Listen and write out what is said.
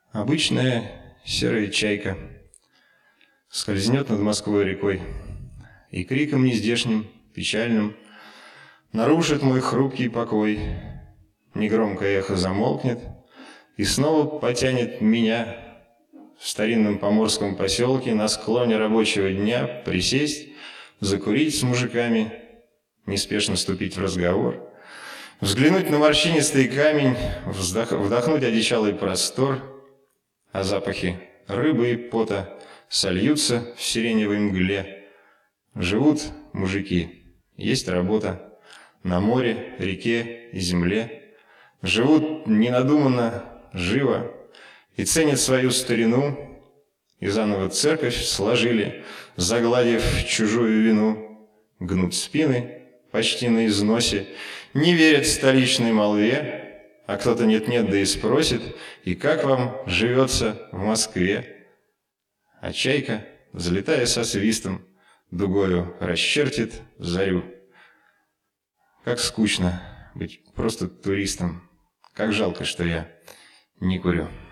Обычная серая чайка скользнет над Москвой рекой и криком нездешним, печальным нарушит мой хрупкий покой. Негромкое эхо замолкнет и снова потянет меня в старинном поморском поселке на склоне рабочего дня присесть, закурить с мужиками, неспешно вступить в разговор, взглянуть на морщинистый камень, вдохнуть одичалый простор, а запахи рыбы и пота сольются в сиреневой мгле. Живут мужики, есть работа на море, реке и земле. Живут ненадуманно, живо и ценят свою старину, и заново церковь сложили, загладив чужую вину. Гнут спины почти на износе, не верят столичной молве, а кто-то нет-нет, да и спросит, и как вам живется в Москве? А чайка, взлетая со свистом, дугою расчертит зарю. Как скучно быть просто туристом, как жалко, что я не курю.